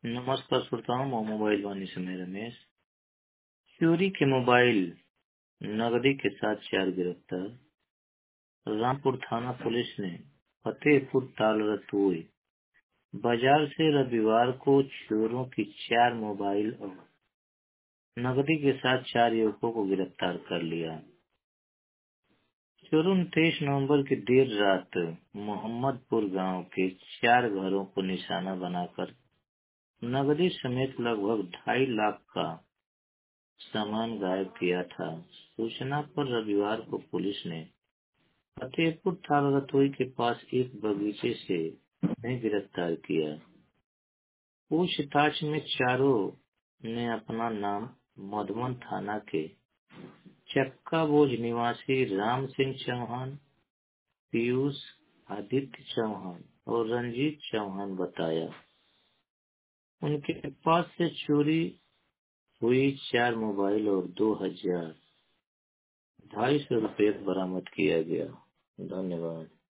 नमस्कार श्रोताओं, मोबाइल वाणी से मैं रमेश। चोरी के मोबाइल नकदी के साथ 4 गिरफ्तार। रामपुर थाना पुलिस ने फतेहपुर ताल रतोई बाजार से रविवार को चोरों की 4 मोबाइल और नकदी के साथ 4 युवकों को गिरफ्तार कर लिया। चोरों ने 23 नवंबर की देर रात मोहम्मदपुर गांव के 4 घरों को निशाना बनाकर नकदी समेत लगभग 2.5 लाख का सामान गायब किया था। सूचना पर रविवार को पुलिस ने फतेहपुर थाना रतोई के पास एक बगीचे से उन्हें गिरफ्तार किया। पूछताछ में चारों ने अपना नाम मधुबन थाना के चक्का बोझ निवासी राम सिंह चौहान, पीयूष आदित्य चौहान और रंजीत चौहान बताया। उनके पास से चोरी हुई 4 मोबाइल और 2,250 रुपये बरामद किया गया। धन्यवाद।